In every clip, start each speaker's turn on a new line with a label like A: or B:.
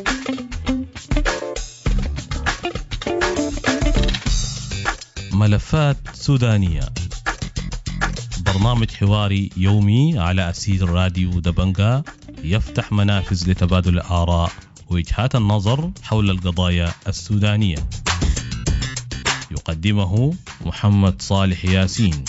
A: ملفات سودانية، برنامج حواري يومي على أسير راديو دبنجا يفتح منافذ لتبادل الآراء ووجهات النظر حول القضايا السودانية. يقدمه محمد صالح ياسين.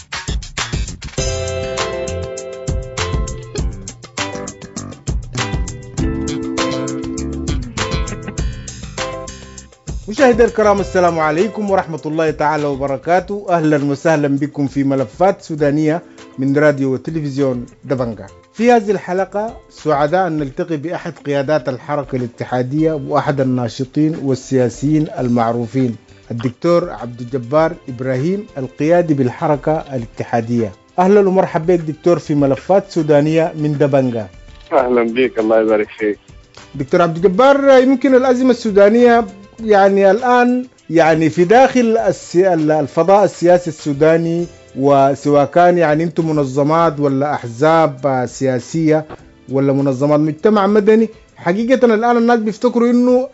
B: مشاهدي الكرام، السلام عليكم ورحمة الله تعالى وبركاته. أهلا وسهلا بكم في ملفات سودانية من راديو وتلفزيون دبنجا. في هذه الحلقة سعداء أن نلتقي بأحد قيادات الحركة الاتحادية وأحد الناشطين والسياسيين المعروفين، الدكتور عبد الجبار إبراهيم، القيادي بالحركة الاتحادية. أهلا ومرحبا بك دكتور في ملفات سودانية من دبنجا.
C: أهلا بك، الله يبارك فيك.
B: دكتور عبد الجبار، يمكن الأزمة السودانية الآن في داخل الفضاء السياسي السوداني، وسواء كان أنتم منظمات ولا أحزاب سياسية ولا منظمات مجتمع مدني، حقيقة الآن الناس بيفتكروا إنه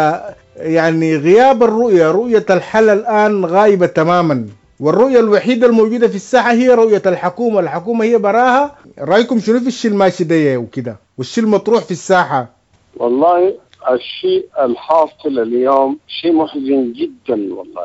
B: غياب رؤية الحل الآن غايبة تماما، والرؤية الوحيدة الموجودة في الساحة هي رؤية الحكومة هي براها. رأيكم شنو في الشيء الماشي ده وكده والشيء المطروح في الساحة؟
C: والله الشيء الحاصل اليوم شيء محزن جدا والله،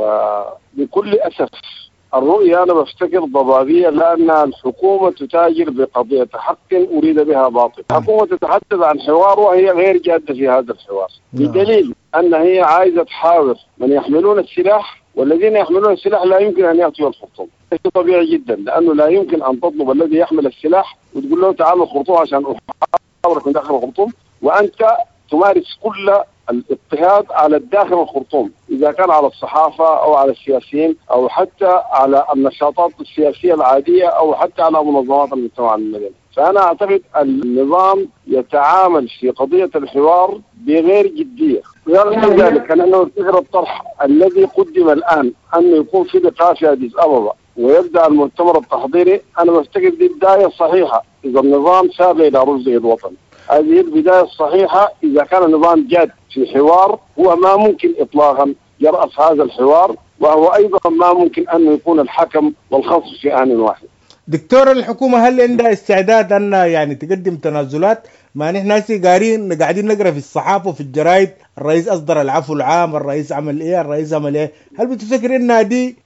C: وبكل أسف الرؤية أنا بفتكر ضبابية، لأن الحكومة تتاجر بقضية حق أريد بها باطل. الحكومة تتحدث عن حوار وهي غير جادة في هذا الحوار، بدليل أن هي عايزة تحاور من يحملون السلاح، والذين يحملون السلاح لا يمكن أن يأتوا الخرطوم. شيء طبيعي جدا، لأنه لا يمكن أن تطلب الذي يحمل السلاح وتقول له تعال الخرطوم عشان أحاورك من داخل الخرطوم، وأنت تمارس كل الاضطهاد على الداخل الخرطوم، إذا كان على الصحافة أو على السياسيين أو حتى على النشاطات السياسية العادية أو حتى على منظمات المجتمع المدني. فأنا أعتقد النظام يتعامل في قضية الحوار بغير جدية. رغم ذلك أنا أفتكر الطرح الذي قدم الآن أنه يكون في لقاء في أديس أبابا ويبدأ المؤتمر التحضيري، أنا بفتكر دي بداية صحيحة إذا النظام ساب إلى رشده الوطني. هذه البداية الصحيحة إذا كان النظام جاد في حوار، هو ما ممكن إطلاقا يرأس هذا الحوار، وهو أيضا ما ممكن أن يكون الحكم والخصم في آن واحد.
B: دكتور، الحكومة هل عندها استعداد أن تقدم تنازلات؟ ما نحن قاعدين نقرأ في الصحافة وفي الجرائد الرئيس أصدر العفو العام، الرئيس عمل إيه. هل بتفكر إنها دي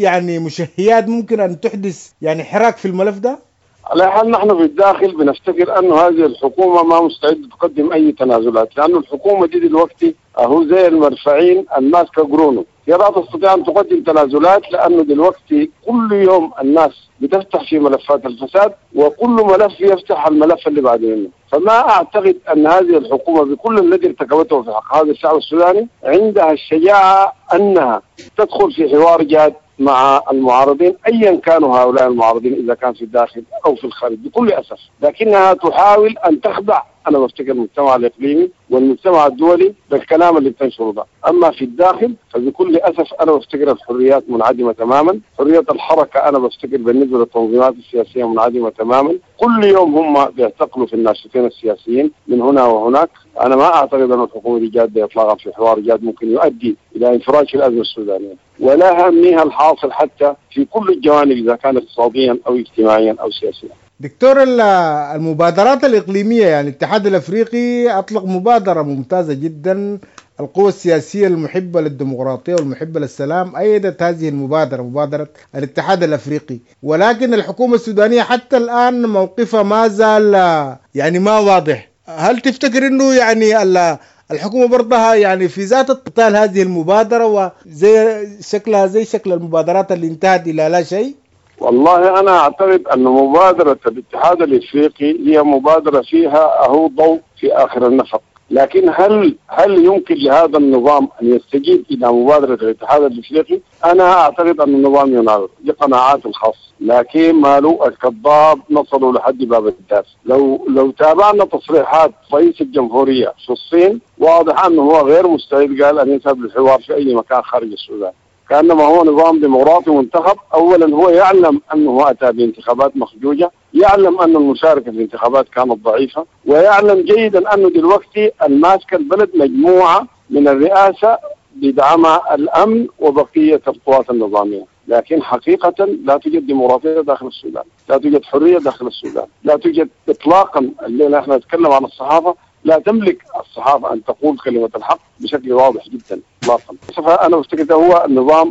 B: مشهيات ممكن أن تحدث حراك في الملف ده؟
C: على حال نحن في الداخل بنفتكر أنه هذه الحكومة ما مستعدة تقدم أي تنازلات، لأنه الحكومة دي دلوقتي هو زي المرفعين الماسكة قرونه، هي لا تستطيع أن تقدم تنازلات، لأنه دلوقتي كل يوم الناس بتفتح في ملفات الفساد، وكل ملف يفتح الملف اللي بعد منه. فما أعتقد أن هذه الحكومة بكل الذي ارتكبته في حق هذا الشعب السوداني عندها الشجاعة أنها تدخل في حوار جاد مع المعارضين، أيا كانوا هؤلاء المعارضين، إذا كان في الداخل أو في الخارج، بكل أسف. لكنها تحاول أن تخدع أنا بفتكر المجتمع الإقليمي والمجتمع الدولي بالكلام اللي بتنشره ده. أما في الداخل فبكل أسف أنا بفتكر الحريات منعدمة تماما، حرية الحركة أنا بفتكر بالنسبة للتنظيمات السياسية منعدمة تماما. كل يوم هم بيعتقلوا في الناشطين السياسيين من هنا وهناك. أنا ما أعتقد أن الحكومة دي جادة إطلاقا في حوار جاد ممكن يؤدي إلى انفراج الأزمة السودانية، ولا همها الحاصل حتى في كل الجوانب إذا كان اقتصاديا أو اجتماعيا أو سياسيا.
B: دكتور، المبادرات الإقليمية الاتحاد الأفريقي أطلق مبادرة ممتازة جدا. القوى السياسية المحبة للديمقراطية والمحبة للسلام أيدت هذه المبادرة، مبادرة الاتحاد الأفريقي، ولكن الحكومة السودانية حتى الآن موقفها ما زال ما واضح. هل تفتكر إنه الحكومة برضها في ذات القتال هذه المبادرة وزي شكلها زي شكل المبادرات اللي انتهت إلى لا شيء؟
C: والله أنا أعتقد أن مبادرة الاتحاد الأفريقي هي مبادرة فيها ضوء في آخر النفق، لكن هل يمكن لهذا النظام أن يستجيب إلى مبادرة الاتحاد الأفريقي؟ أنا أعتقد أن النظام يناظر لقناعات الخاصة، لكن ماله الكذاب نصلوا لحد باب الدار. لو تابعنا تصريحات رئيس الجمهورية في الصين، واضح أنه هو غير مستعد قال أن يذهب للحوار في أي مكان خارج السودان. كأنما هو نظام ديمقراطي منتخب. أولا هو يعلم أنه أتى بانتخابات مخجوجة، يعلم أن المشاركة في الانتخابات كانت ضعيفة، ويعلم جيدا أنه دلوقتي الماسك البلد مجموعة من الرئاسة بدعمها الأمن وبقية القوات النظامية. لكن حقيقة لا توجد ديمقراطية داخل السودان، لا توجد حرية داخل السودان، لا توجد إطلاقا. الليلة احنا نتكلم عن الصحافة، لا تملك الصحافة أن تقول كلمة الحق بشكل واضح جدا إطلاقا. أنا بفتكر هو النظام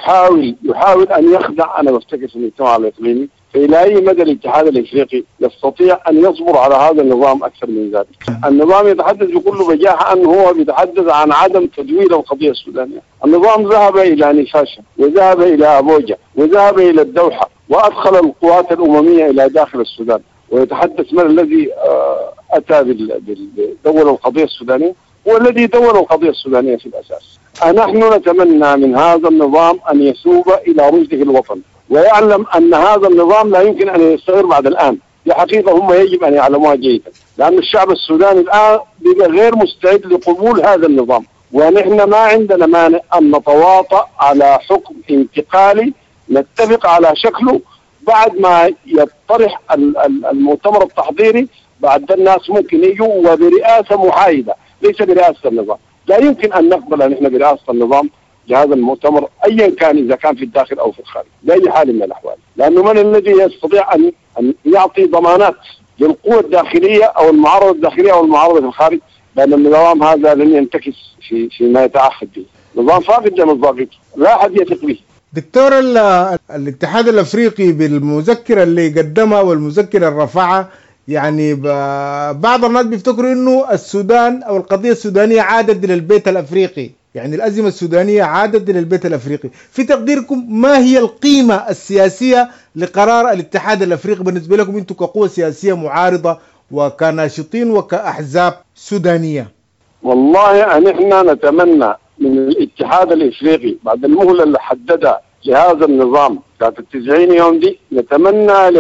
C: يحاول أن يخدع، أنا بفتكر في المجتمع الإقليمي. فإلى أي مدى الاتحاد الإفريقي يستطيع أن يصبر على هذا النظام أكثر من ذلك؟ النظام يتحدث بكل بجاحة أنه هو يتحدث عن عدم تدوير القضية السودانية. النظام ذهب إلى نفاشة، وذهب إلى أبوجة، وذهب إلى الدوحة، وأدخل القوات الأممية إلى داخل السودان، ويتحدث من الذي أتى بدول القضية السودانية؟ هو الذي دور القضية السودانية في الأساس. نحن نتمنى من هذا النظام أن يسوب إلى رشده الوطن، ويعلم أن هذا النظام لا يمكن أن يستمر بعد الآن. في حقيقة هم يجب أن يعلموها جيدا، لأن الشعب السوداني الآن بقى غير مستعد لقبول هذا النظام، ونحن ما عندنا مانع أن نتواطأ على حكم انتقالي نتفق على شكله بعد ما يطرح المؤتمر التحضيري. بعد الناس ممكن يجوا وبرئاسة محايدة، ليس برئاسة النظام. لا يمكن أن نقبل أن احنا برئاسة النظام لهذا المؤتمر أيا كان، إذا كان في الداخل أو في الخارج، بأي حال من الأحوال. لأنه من الذي يستطيع أن يعطي ضمانات للقوة الداخلية أو المعارضة الداخلية أو المعارضة في الخارج بأن النظام هذا لن ينتكس فيما يتعهد به؟ نظام فاقد لمصداقيته، لا أحد يثق به.
B: دكتور، الاتحاد الأفريقي بالمذكرة اللي قدمها والمذكرة اللي رفعها، يعني بعض الناس بيفتكروا انه السودان او القضية السودانية عادت الى البيت الافريقي، يعني الازمة السودانية عادت الى البيت الافريقي. في تقديركم ما هي القيمة السياسية لقرار الاتحاد الافريقي بالنسبة لكم انتم كقوة سياسية معارضة وكناشطين وكأحزاب سودانية؟
C: والله نحن نتمنى من الاتحاد الافريقي بعد المهلة اللي حددها لهذا النظام كانت 90 يوم دي، نتمنى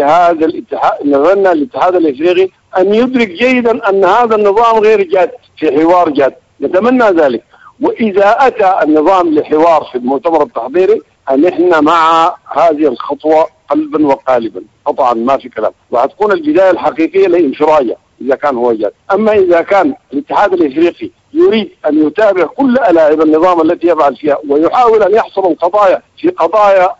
C: الاتحاد الافريقي ان يدرك جيدا ان هذا النظام غير جاد في حوار جاد، نتمنى ذلك. واذا اتى النظام لحوار في المؤتمر التحضيري ان احنا مع هذه الخطوه قلبا وقالبا قطعا، ما في كلام، وهتكون البدايه الحقيقيه لانفراجه اذا كان هو جاد. اما اذا كان الاتحاد الافريقي يريد أن يتابع كل ألاعب النظام التي يفعل فيها ويحاول أن يحصر القضايا في قضايا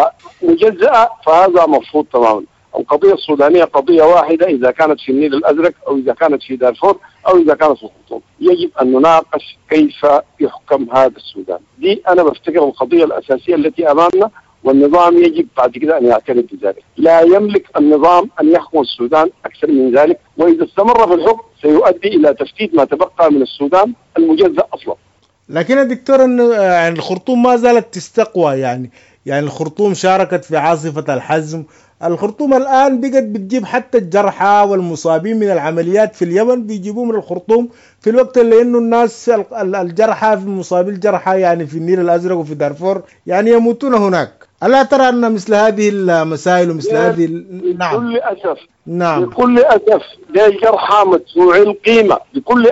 C: مجزأة، فهذا مرفوض تماما. القضية السودانية قضية واحدة، إذا كانت في النيل الأزرق أو إذا كانت في دارفور أو إذا كانت في الخرطوم، يجب أن نناقش كيف يحكم هذا السودان. دي أنا بفتكر القضية الأساسية التي أمامنا، والنظام يجب بعد كده أن يعترف بذلك. لا يملك النظام أن يحكم السودان أكثر من ذلك، وإذا استمر في الحكم سيؤدي إلى تفتيت ما تبقى من السودان المجزأ أصلا.
B: لكن يا دكتور يعني الخرطوم ما زالت تستقوى، يعني الخرطوم شاركت في عاصفة الحزم. الخرطوم الآن بقت بتجيب حتى الجرحى والمصابين من العمليات في اليمن بيجيبوه من الخرطوم، في الوقت اللي إنه الناس الجرحى في مصابي الجرحى يعني في النيل الأزرق وفي دارفور يعني يموتون هناك. ألا ترى أن مثل هذه المسائل ومثل هذه
C: بكل أسف
B: نعم
C: بكل أسف ده جرحى مدفوعي القيمة، بكل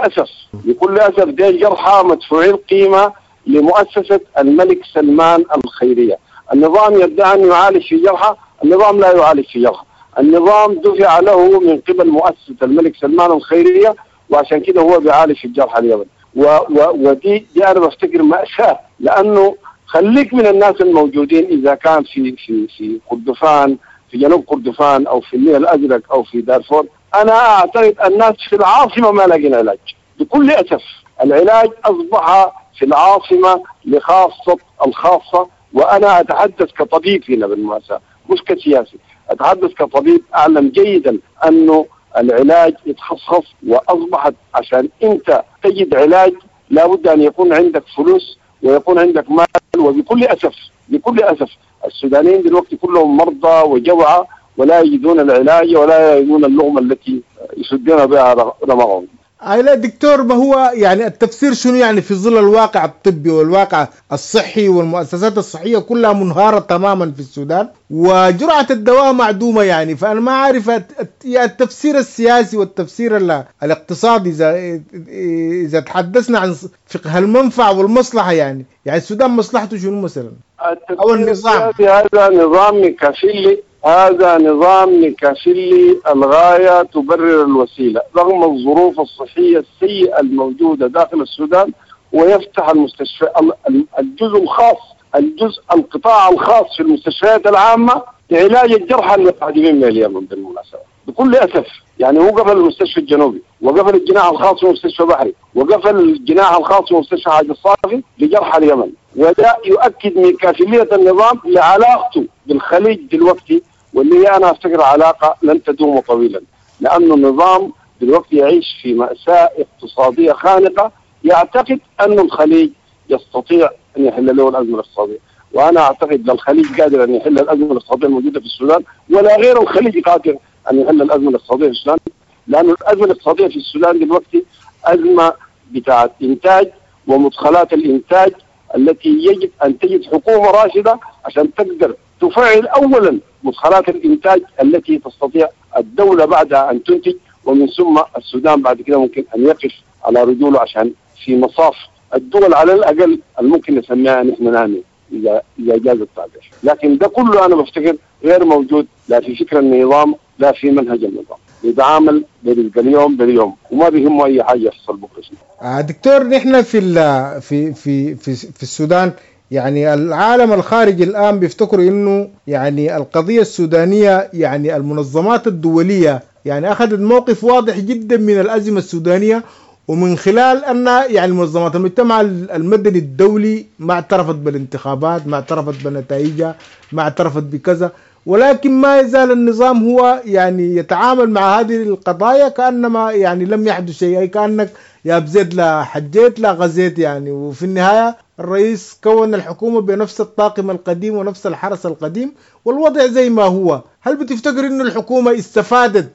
C: أسف ده جرحى مدفوعي القيمة لمؤسسة الملك سلمان الخيرية. النظام يدعي أن يعالج في جرحى، النظام لا يعالج في جرحى. النظام دفع له من قبل مؤسسة الملك سلمان الخيرية، وعشان كده هو بيعالج في الجرحى اليمن. ودي أنا بفتكر مأساة، لأنه خليك من الناس الموجودين إذا كان في كردفان، في جنوب كردفان أو في النيل الأزرق أو في دارفور. أنا أعتقد الناس في العاصمة ما لاقين علاج، بكل أسف. العلاج أصبح في العاصمة لخاصة الخاصة، وأنا أتحدث كطبيب هنا بالمؤسسة مش كسياسي، أتحدث كطبيب أعلم جيدا أنه العلاج يتخصص، وأصبحت عشان أنت تجد علاج لابد أن يكون عندك فلوس ويكون عندك مال. وبكل أسف السودانيين دلوقتي كلهم مرضى وجوعى ولا يجدون العلاج ولا يجدون اللغمة التي يسدون بها دماغهم.
B: لا دكتور، ما هو يعني التفسير شنو يعني في ظل الواقع الطبي والواقع الصحي والمؤسسات الصحية كلها منهارة تماما في السودان وجرعة الدواء معدومة يعني. فأنا ما عارف التفسير السياسي والتفسير الاقتصادي إذا تحدثنا عن فقه المنفعة والمصلحة يعني السودان مصلحته شنو مثلا؟ أو النظام
C: هذا نظام مكافلي، هذا نظام مكافلي، الغاية تبرر الوسيلة رغم الظروف الصحية السيئة الموجودة داخل السودان. ويفتح المستشفى القطاع الخاص في المستشفيات العامة لعلاج الجرحى القادمين من اليمن بالمناسبة بكل أسف. يعني هو قفل المستشفى الجنوبي، وقفل الجناح الخاص في مستشفى بحري، وقفل الجناح الخاص في مستشفى حاج الصافي لجرحى اليمن. وده يؤكد من كافلية النظام لعلاقته بالخليج دلوقتي، واللي أنا أفتكر علاقة لن تدوم طويلا، لأن النظام دلوقتي يعيش في مأساة اقتصادية خانقة. يعتقد أن الخليج يستطيع أن يحل له الأزمة الاقتصادية، وأنا أعتقد أن الخليج قادر أن يحل الأزمة الاقتصادية الموجودة في السودان، ولا غير الخليج قادر أن يحل الأزمة الاقتصادية في السودان، لأن الأزمة الاقتصادية في السودان دلوقتي أزمة بتاعت إنتاج ومدخلات الإنتاج التي يجب أن تجد حكومة راشدة عشان تقدر تفعل أولا مدخلات الإنتاج التي تستطيع الدولة بعدها أن تنتج، ومن ثم السودان بعد كده ممكن أن يقف على رجوله عشان في مصاف الدول على الأقل الممكن نسميها نحن نامي إذا جاز التعبير. لكن ده كله أنا بفتكر غير موجود لا في فكر النظام لا في منهج النظام، يتعامل اليوم باليوم وما بيهمه أي حاجة يحصل بكرة.
B: دكتور، نحن في السودان يعني العالم الخارجي الآن بيفتكروا إنه يعني القضية السودانية يعني المنظمات الدولية يعني أخذت موقف واضح جدا من الأزمة السودانية، ومن خلال أن يعني منظمات المجتمع المدني الدولي ما اعترفت بالانتخابات، ما اعترفت بنتائجها، ما اعترفت بكذا، ولكن ما يزال النظام هو يعني يتعامل مع هذه القضايا كأنما يعني لم يحدث شيء، أي كأنك يا بزيد لا حجيت لا غزيت يعني. وفي النهاية الرئيس كون الحكومة بنفس الطاقم القديم ونفس الحرس القديم والوضع زي ما هو. هل بتفتكر إنه الحكومة استفادت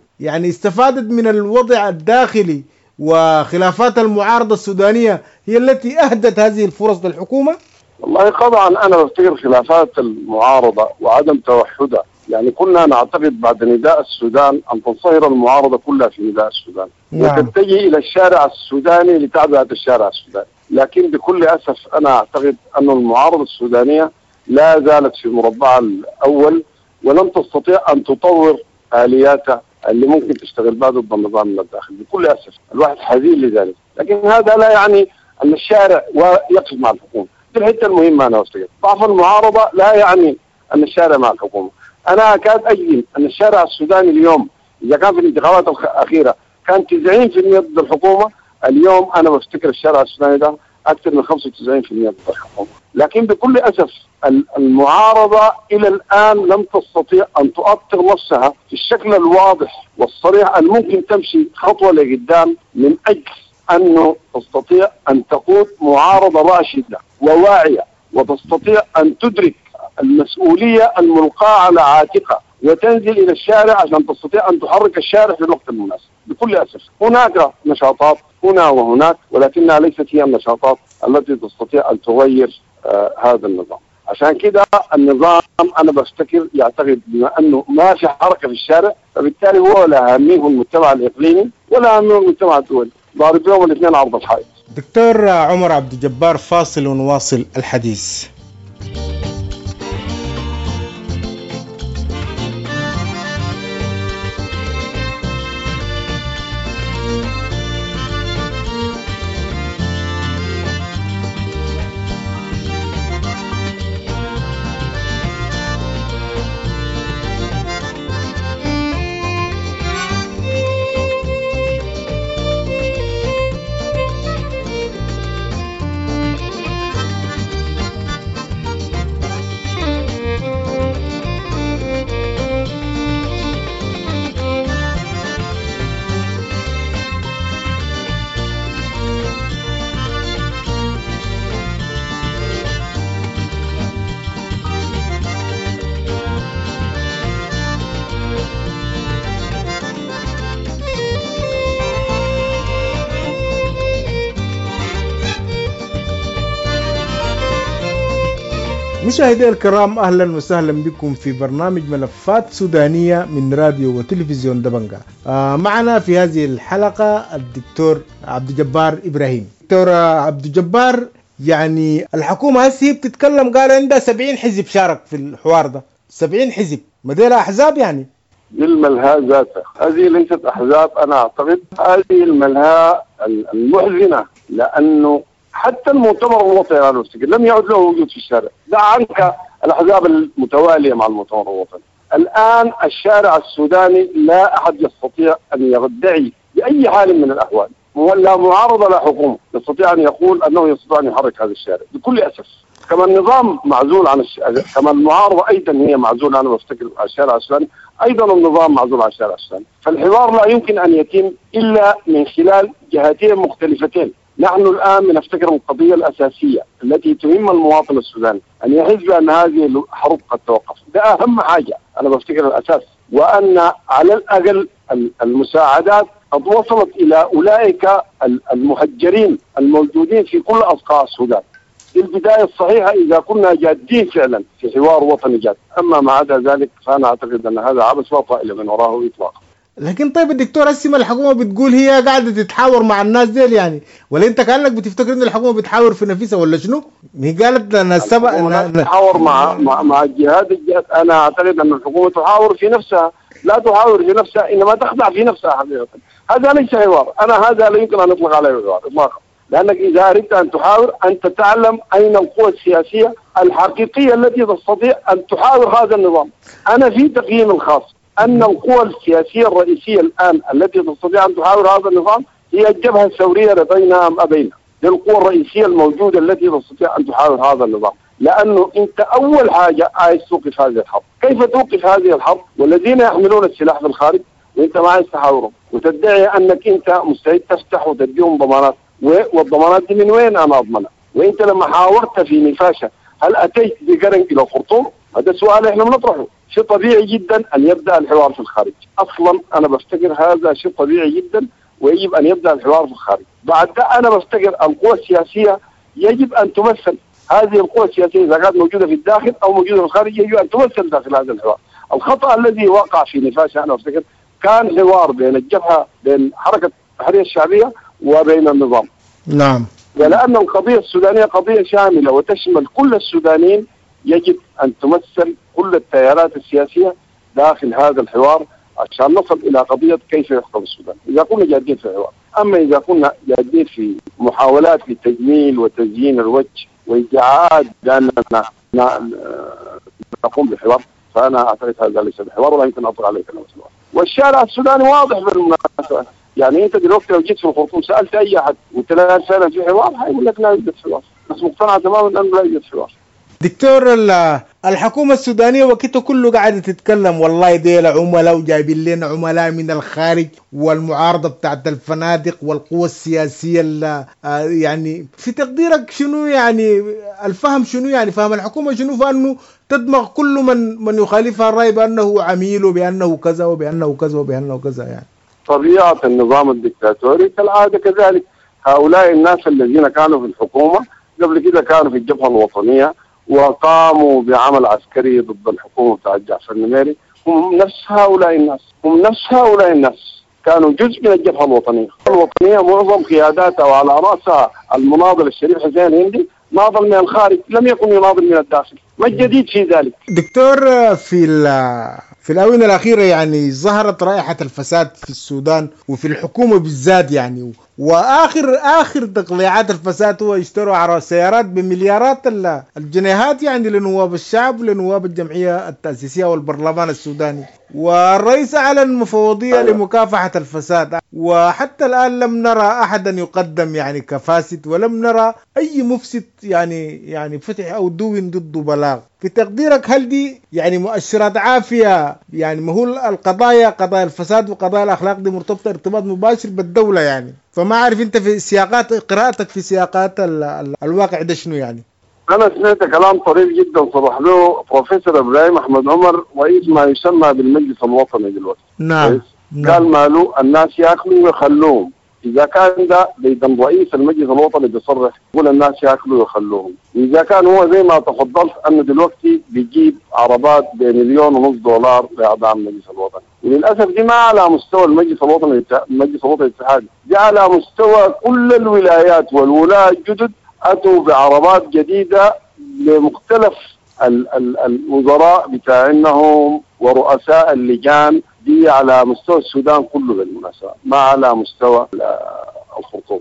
B: من الوضع الداخلي وخلافات المعارضة السودانية هي التي أهدت هذه الفرص للحكومة؟
C: والله طبعا أنا بفتكر خلافات المعارضة وعدم توحدها، يعني كنا نعتقد بعد نداء السودان أن تنصهر المعارضة كلها في نداء السودان وتتجه إلى الشارع السوداني لتعبئة الشارع السوداني. لكن بكل أسف أنا أعتقد أن المعارضة السودانية لا زالت في مربعها الأول ولم تستطيع أن تطور آلياتها اللي ممكن تشتغل بها ضد النظام من الداخل. بكل أسف الواحد حزين لذلك، لكن هذا لا يعني أن الشارع يقف مع الحكومة. دي الحتة المهمة أنا أفتكر. ضعف المعارضة لا يعني أن الشارع مع الحكومة. أنا أكاد أجزم أن الشارع السوداني اليوم إذا كان في الانتخابات الأخيرة كان 90% ضد الحكومة، اليوم أنا بفتكر الشارع السوداني ده أكثر من 95% ضد الحكومة. لكن بكل أسف المعارضة إلى الآن لم تستطيع أن تؤطر نفسها في الشكل الواضح والصريح أن ممكن تمشي خطوة لقدام من أجل أنه تستطيع أن تقود معارضة راشدة وواعية وتستطيع أن تدرك المسؤولية الملقاة على عاتقها وتنزل إلى الشارع عشان تستطيع أن تحرك الشارع في الوقت المناسب. بكل أسف هناك نشاطات هنا وهناك، ولكنها ليست هي النشاطات التي تستطيع أن تغير هذا النظام. عشان كده النظام أنا بفتكر يعتقد بما أنه ما في حركة في الشارع، فبالتالي هو لا هميه المجتمع الإقليمي ولا هميه المجتمع الدولي، ضارب لهم الاثنين عرض الحائط.
B: دكتور عمر عبد الجبار، فاصل ونواصل الحديث. مشاهدي الكرام، أهلا وسهلا بكم في برنامج ملفات سودانية من راديو وتلفزيون دبنجا. معنا في هذه الحلقة الدكتور عبد الجبار إبراهيم. دكتور عبد الجبار، يعني الحكومة هسه بتتكلم قال عندها 70 حزب شارك في الحوار ده. 70 حزب، ما دي لها أحزاب يعني؟
C: الملهى ذاتها هذه ليست أحزاب. أنا أعتقد هذه الملهى المحزنة، لأنه حتى المؤتمر الوطني أنا أفتكر لم يعد له وجود في الشارع. دع عنك الأحزاب المتوالية مع المؤتمر الوطني. الآن الشارع السوداني لا أحد يستطيع أن يدعي بأي حال من الأحوال، ولا معارضة لا حكومة يستطيع أن يقول أنه يستطيع أن يحرك هذا الشارع بكل أسف. كما النظام معزول عن كما المعارضة أيضا هي معزولة، أنا بفتكر على الشارع السوداني، أيضا النظام معزول عن الشارع السوداني. فالحوار لا يمكن أن يتم إلا من خلال جهتين مختلفتين. نحن الآن بنفتكر القضية الأساسية التي تهم المواطن السوداني أن يحس بأن هذه الحرب قد توقف. ده أهم حاجة أنا بفتكر الأساس، وأن على الأقل المساعدات قد وصلت إلى أولئك المهجرين الموجودين في كل أصقاع السودان. دي البداية الصحيحة إذا كنا جادين فعلا في حوار وطني جاد. أما ما عدا ذلك فأنا أعتقد أن هذا عبث لا طائل من وراه إطلاقا.
B: لكن طيب الدكتور، هسه الحكومة بتقول هي قاعدة تتحاور مع الناس ديل يعني، ولا انت كأنك بتفتكر ان الحكومة بتحاور في نفسها ولا شنو؟ هي قالت لنا السبب
C: تحاور مع الجهات. انا اعتقد ان الحكومة تحاور في نفسها، لا تحاور في نفسها، انما تخدع في نفسها حقيقة. هذا ليس حوار، هذا لا يمكن ان نطلق عليه حوار اطلاقا. لانك اذا اردت ان تحاور انت تعلم اين القوى السياسية الحقيقية التي تستطيع ان تحاور هذا النظام. انا في تقييم الخاص أن القوى السياسية الرئيسية الآن التي تستطيع أن تحاور هذا النظام هي الجبهة الثورية رضينا أم أبينا. هي القوى الرئيسية الموجودة التي تستطيع أن تحاور هذا النظام، لأنه أنت أول حاجة عايز توقف هذه الحرب. كيف توقف هذه الحرب والذين يحملون السلاح في الخارج وأنت ما عايز تحاورهم وتدعي أنك أنت مستعد تفتح وتديهم ضمانات؟ والضمانات دي من وين أنا أضمنها؟ وأنت لما حاورت في نفاشة هل أتيت بقرن إلى الخرطوم؟ هذا سؤال إحنا بنطرحه. شيء طبيعي جدا أن يبدأ الحوار في الخارج، أصلا أنا بفتكر هذا شيء طبيعي جدا ويجب أن يبدأ الحوار في الخارج. بعد ده أنا بفتكر القوى السياسية يجب أن تمثل. هذه القوى السياسية إذا كانت موجودة في الداخل أو موجودة في الخارج يجب أن تمثل داخل هذا الحوار. الخطأ الذي وقع في نفاشة أنا بفتكر كان حوار بين الجبهة، بين حركة التحرير الشعبية وبين النظام.
B: نعم.
C: ولأن القضية السودانية قضية شاملة وتشمل كل السودانيين، يجب أن تمثل كل التيارات السياسية داخل هذا الحوار عشان نصل إلى قضية كيف يحكم السودان إذا كنا جادين في الحوار. أما إذا كنا جادين في محاولات لتجميل وتزيين الوجه وادعاءات بأننا نقوم بحوار، فأنا أعتقد هذا ليس بحوار ولا يمكن أطلق عليه كلمة الحوار. والشارع السوداني واضح بالمناسبة، يعني أنت دلوقتي لو جيت في الخرطوم سألت أي أحد قلت له فعلا في حوار هيقول لك لا يوجد حوار، بس مقتنع تماما أنه لا يوجد حوار.
B: دكتور، الحكومة السودانية وقتها كله قاعدة تتكلم والله ديل عملاء وجايبين لنا عملاء من الخارج، والمعارضة بتاعت الفنادق والقوى السياسية يعني في تقديرك شنو يعني الفهم، شنو يعني فهم الحكومة شنو فأنه تدمغ كل من يخالفها الرأي بأنه عميل وبأنه كذا وبأنه كذا وبأنه كذا؟ يعني
C: طبيعة النظام الدكتاتوري كالعادة كذلك. هؤلاء الناس الذين كانوا في الحكومة قبل كده كانوا في الجبهة الوطنية وقاموا بعمل عسكري ضد الحكومة بتاع جعفر النميري، هم نفس هؤلاء الناس كانوا جزء من الجبهة الوطنية. معظم قياداتها وعلى رأسها المناضل الشريف حسين هندي ناضل من الخارج، لم يكن يناضل من الداخل. ما الجديد في ذلك؟
B: دكتور، في الآونة الأخيرة يعني ظهرت رائحة الفساد في السودان وفي الحكومة بالذات يعني، وآخر تقليعات الفساد هو اشتروا على سيارات بمليارات الجنيهات يعني لنواب الشعب ولنواب الجمعية التأسيسية والبرلمان السوداني، والرئيس أعلن مفوضية لمكافحة الفساد، وحتى الآن لم نرى أحدا يقدم يعني كفاسد، ولم نرى أي مفسد يعني فتح أو دون ضده بلاغ. في تقديرك هل دي يعني مؤشرات عافية؟ يعني ما هو القضايا قضايا الفساد وقضايا الأخلاق دي مرتبطة ارتباط مباشر بالدولة يعني، فما عارف أنت في سياقات قراءتك في سياقات الواقع ده شنو يعني؟
C: أنا سمعت كلام طريف جدا صرح له بروفيسور إبراهيم أحمد عمر رئيس ما يسمى بالمجلس الوطني دلوقتي.
B: نعم.
C: قال ماله الناس يأكلوا ويخلوهم، إذا كان ده بيدن رئيس المجلس الوطني بيصرح يقول الناس ياكلوا ويخلوهم، إذا كان هو زي ما تفضلت أنه دلوقتي بيجيب عربات ب$1,500,000 لأعضاء المجلس الوطني، وللأسف دي ما على مستوى المجلس الوطني الاتحادي، دي على مستوى كل الولايات، والولاة الجدد أتوا بعربات جديدة لمختلف الوزراء بتاعهم ورؤساء اللجان، دي على مستوى السودان كله بالمناسبة، ما على مستوى الخرطوم.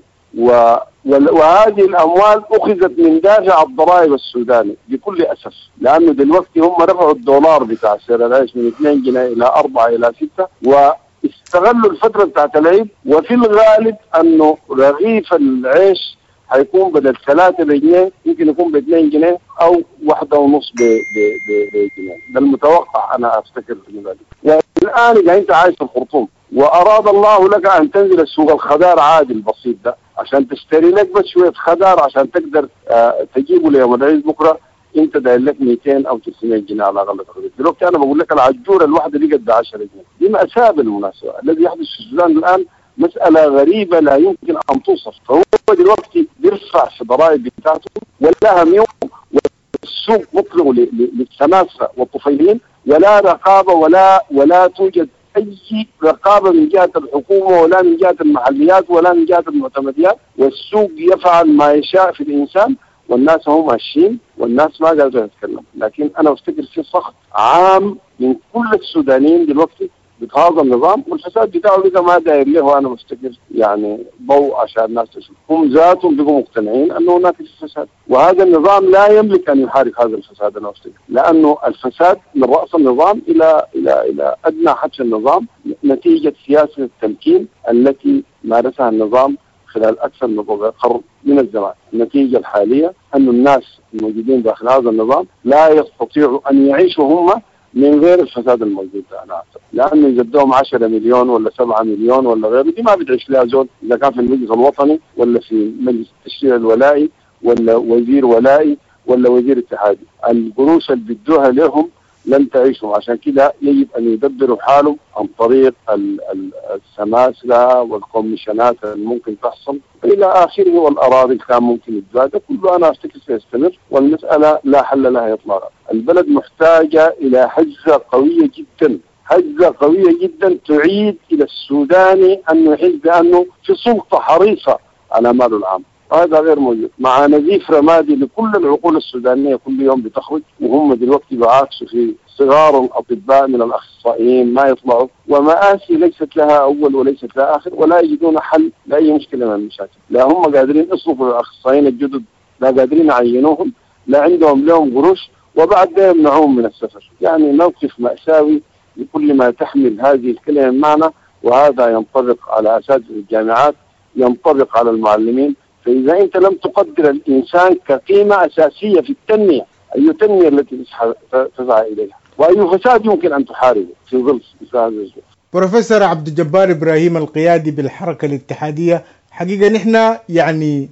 C: وهذه الأموال أخذت من دافع الضرائب السوداني بكل أسف، لأنه دلوقتي هم رفعوا الدولار بتاع سعر العيش من 2 جنيه إلى 4 إلى 6، واستغلوا الفترة بتاعت العيد. وفي الغالب أنه رغيف العيش هيكون بدل 3 جنيه يمكن يكون ب2 جنيه أو 1.5 جنيه، ده المتوقع أنا أفتكر في ذلك. والآن إذا أنت عايش في الخرطوم وأراد الله لك أن تنزل السوق الخضار عادي البسيط ده عشان تشتري لك بس شوية خضار عشان تقدر تجيبه ليوم العيد بكرة، أنت داير لك 200 أو 300 جنيه على الأقل تقريبا. دلوقتي أنا بقول لك العجورة الواحدة دي قد 10 جنيه، دي مأساة بالمناسبة. الذي يحدث في السودان الآن مسألة غريبة لا يمكن أن توصف. فهو دلوقتي بيرفع في الضرائب بتاعته ولا هم يوم، والسوق مطلق للسماسرة والطفيلين، ولا رقابة ولا توجد أي رقابة من جهة الحكومة ولا من جهة المحليات ولا من جهة المعتمديات، والسوق يفعل ما يشاء في الإنسان، والناس هم ماشيين والناس ما قادرة تتكلم. لكن أنا أفتكر في ضغط عام من كل السودانيين دلوقتي بهذا النظام، والفساد بتاعه بقى ما داير له. أنا بفتكر يعني ضوء عشان الناس تشوف، هم ذاتهم بقوا مقتنعين أنه هناك فساد، وهذا النظام لا يملك أن يحارب هذا الفساد. أنا أفتكر لأنه الفساد من رأس النظام إلى أدنى حدث النظام نتيجة سياسة التمكين التي مارسها النظام خلال أكثر من ربع قرن من الزمان. النتيجة الحالية أن الناس الموجودين داخل هذا النظام لا يستطيعوا أن يعيشوا هم من غير الفساد الموجود. أنا أعتقد لأنه يجدهم 10 مليون ولا 7 مليون ولا غيره، دي ما بتعيش لها زول إذا كان في المجلس الوطني ولا في مجلس التشريع الولائي ولا وزير ولائي ولا وزير اتحادي. القروش اللي بيدوها لهم لن تعيشهم، عشان كده يجب أن يدبروا حالهم عن طريق السماسرة والكوميشنات اللي ممكن تحصل إلى آخره، والأراضي كان ممكن يتزاد. كله أنا أفتكر سيستمر، والمسألة لا حل لها إطلاقا. البلد محتاجة إلى هزة قوية جدا، هزة قوية جدا تعيد إلى السوداني أنه يحس بأنه في سلطة حريصة على ماله العام، وهذا غير موجود. مع نزيف رمادي لكل العقول السودانية كل يوم بتخرج، وهم دلوقتي بعاكسوا في صغار الأطباء من الأخصائيين ما يطلعوا، ومآسي ليست لها أول وليست لها آخر، ولا يجدون حل لأي مشكلة من المشاكل. لا هم قادرين يصرفوا الأخصائيين الجدد، لا قادرين يعينوهم، لا عندهم لهم قروش، وبعد ده يمنعوهم من السفر. يعني موقف مأساوي بكل ما تحمل هذه الكلمة معنى، وهذا ينطبق على أساتذة الجامعات، ينطبق على المعلمين. فإذا أنت لم تقدر الإنسان كقيمة أساسية في التنمية، أي تنمية التي تسعى إليها، وأي فساد يمكن أن تحاربه في ظل مثل هذا الظروف.
B: بروفيسور عبد الجبار إبراهيم القيادي بالحركة الاتحادية، حقيقة نحن يعني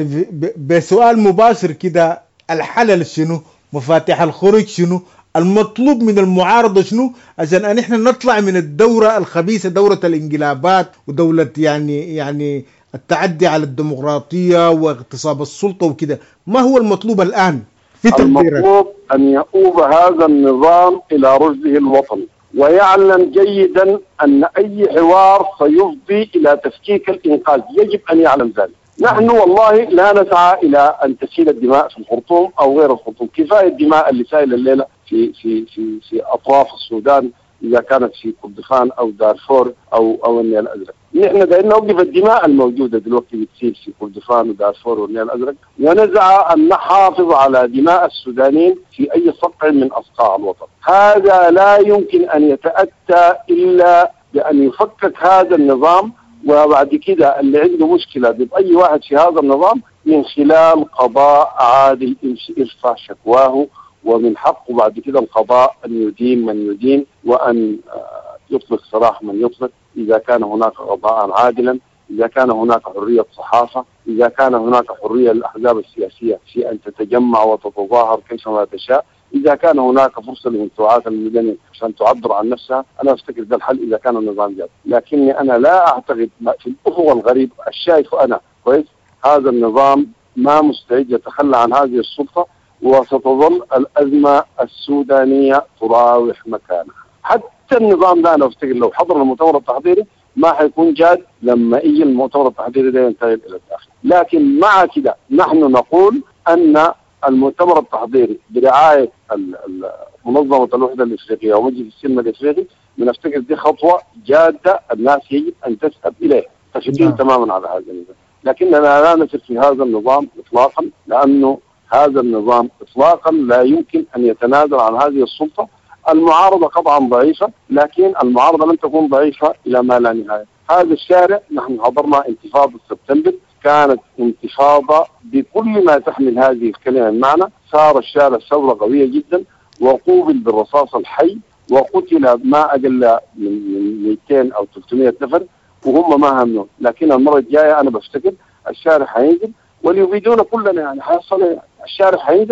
B: بسؤال مباشر كده، الحل شنو؟ مفاتيح الخروج شنو؟ المطلوب من المعارضة شنو عشان نحن نطلع من الدورة الخبيثة، دورة الانقلابات ودولة يعني التعدي على الديمقراطية واغتصاب السلطة وكده؟ ما هو المطلوب الآن في تقديرك؟
C: المطلوب أن يؤوب هذا النظام إلى رشده الوطني، ويعلم جيدا أن أي حوار سيفضي إلى تفكيك الإنقاذ، يجب أن يعلم ذلك. نحن والله لا نسعى إلى أن تسيل الدماء في الخرطوم أو غير الخرطوم، كفاية الدماء اللي سائلة الليلة في أطراف السودان، إذا كانت في كردفان أو دارفور أو النيل الأزرق. نحن دائما نوقف الدماء الموجودة دلوقتي بتصير في كردفان ودارفور والنيل الأزرق، ونسعى أن نحافظ على دماء السودانيين في أي صقع من أصقاع الوطن. هذا لا يمكن أن يتأتى إلا بأن يفكك هذا النظام، وبعد كده اللي عنده مشكلة بأي واحد في هذا النظام من خلال قضاء عادل يرفع شكواه، ومن حقه بعد كده القضاء أن يدين من يدين، وأن يطلق سراح من يطلق، إذا كان هناك قضاء عادلا، إذا كان هناك حرية صحافة، إذا كان هناك حرية للأحزاب السياسية في أن تتجمع وتتظاهر كيفما تشاء، إذا كان هناك فرصة للمجتمعات المدنية عشان تعبر عن نفسها، أنا أفتكر ده الحل إذا كان النظام جاد. لكني أنا لا أعتقد في الأفق الغريب الشايف أنا كويس هذا النظام ما مستعد يتخلى عن هذه السلطة، وستظل الأزمة السودانية تراوح مكانها. حتى النظام ده أنا أفتكر لو حضر المؤتمر التحضيري ما حيكون جاد لما يجي المؤتمر التحضيري ده ينتهي إلى الآخر. لكن مع كده نحن نقول أن المؤتمر التحضيري برعاية منظمة الوحدة الإفريقية ومجلس السلم الإفريقي بنفتكر دي خطوة جادة الناس يجب أن تذهب إليه، تشديد تماما على هذا النظام. لكننا لا نثق في هذا النظام إطلاقا، لأنه هذا النظام إطلاقا لا يمكن أن يتنازل عن هذه السلطة. المعارضة طبعا ضعيفة، لكن المعارضة لن تكون ضعيفة إلى ما لا نهاية. هذا الشارع نحن حضرنا انتفاضة سبتمبر، كانت انتفاضة بكل ما تحمل هذه الكلمة المعنى. صار الشارع ثورة قوية جدا، وقوبل بالرصاص الحي، وقتل ما أقل من 200 أو 300 نفر وهم ما همنون. لكن المرة الجاية أنا بفتكر الشارع حينزل، وليفيدون كلنا يعني حيصل يعني الشارع حينزل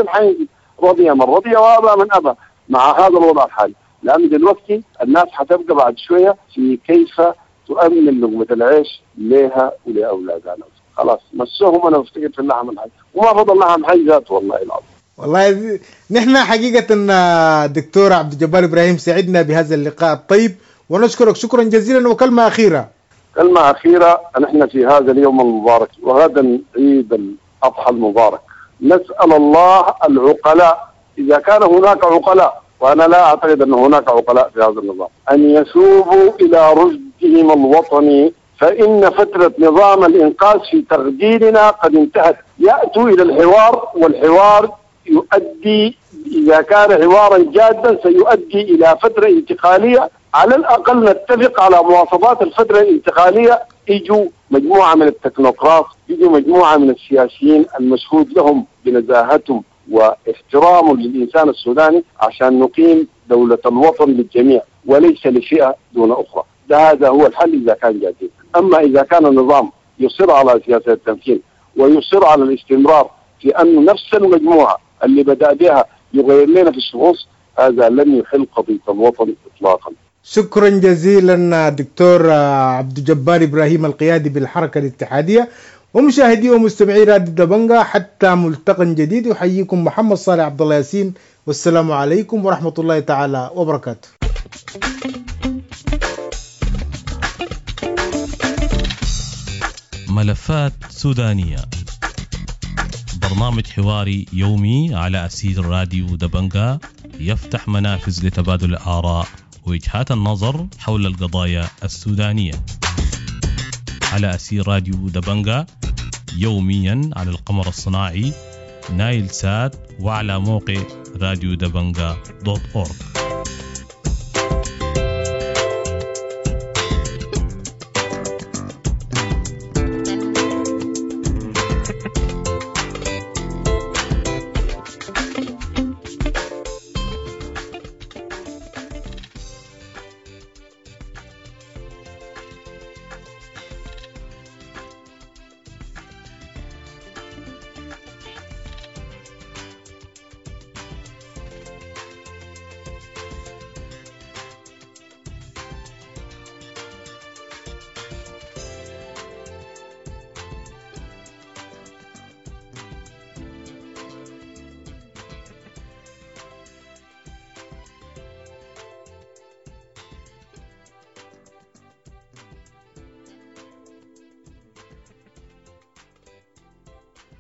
C: رضي من رضي وأبى من أبى مع هذا الوضع الحالي. لأن دلوقتي الناس حتبقى بعد شوية في كيف تؤمن لقمة العيش لها ولأولادها. خلاص مسوهم أنا بفتكر في اللحم الحي، وما فضل لحم حي ذات والله العظيم.
B: والله نحن حقيقة دكتور عبد الجبار إبراهيم سعدنا بهذا اللقاء الطيب، ونشكرك شكرا جزيلا. وكلمة أخيرة.
C: كلمة أخيرة، نحن في هذا اليوم المبارك وغدا عيد الأضحى المبارك، نسأل الله العقلاء إذا كان هناك عقلاء، وأنا لا أعتقد أن هناك عقلاء في هذا النظام، أن يسوبوا إلى رشدهم الوطني، فإن فترة نظام الإنقاذ في تقديرنا قد انتهت. يأتوا إلى الحوار، والحوار يؤدي إذا كان حوارا جادا سيؤدي إلى فترة انتقالية. على الأقل نتفق على مواصفات الفترة الانتقالية. يجوا مجموعة من التكنوقراط، يجوا مجموعة من السياسيين المشهود لهم بنزاهتهم واحترامهم للإنسان السوداني عشان نقيم دولة الوطن للجميع وليس لفئة دون أخرى. هذا هو الحل إذا كان جادين. أما إذا كان النظام يصر على سياسة التمكين ويصر على الاستمرار في أن نفس المجموعة اللي بدأ بها يغير لنا في الشخوص، هذا لن يحل قضية الوطن إطلاقا.
B: شكرا جزيلا دكتور عبد الجبار إبراهيم القيادي بالحركة الاتحادية. ومشاهدي ومستمعي راديو دبنجا حتى ملتقى جديد، يحييكم محمد صالح عبد الله ياسين، والسلام عليكم ورحمة الله تعالى وبركاته.
A: ملفات سودانية، برنامج حواري يومي على أثير راديو دبنجا يفتح منافذ لتبادل الآراء ووجهات النظر حول القضايا السودانية على أثير راديو دبنجا يوميا على القمر الصناعي نايل سات، وعلى موقع راديو دبنجا .org.